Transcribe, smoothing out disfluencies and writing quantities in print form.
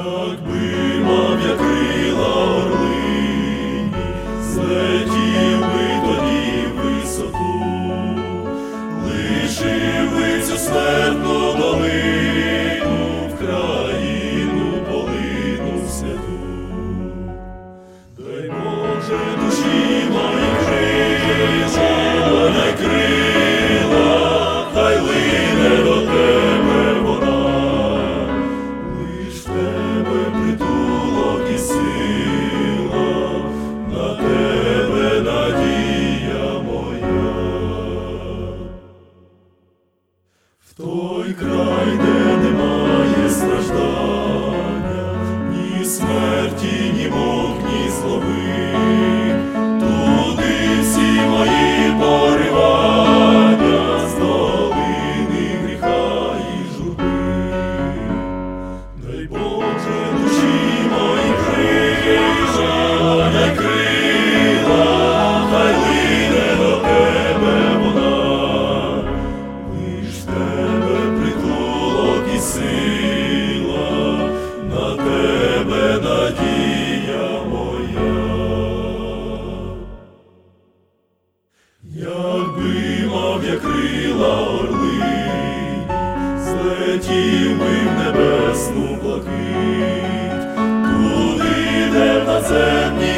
Якби мав я крила орлині, злетів би тоді в висоту, лишив би цю смертну долину, в країну полину святу. Дай Боже душі мої крила, хай лине до тебе вона, лиш в тебе притулок і сила, на тебе надія моя. В той край, де немає страждання, ні смерті, ні мук, ні злоби, туди всі мої поривання з долини гріха і журби. Дай Боже душі мої крила, хай лине до тебе вона, лиш в тебе притулок і сила, на тебе надія моя. Якби мав я крила орлині, злетів би в небесну блакить, туди, де в надземній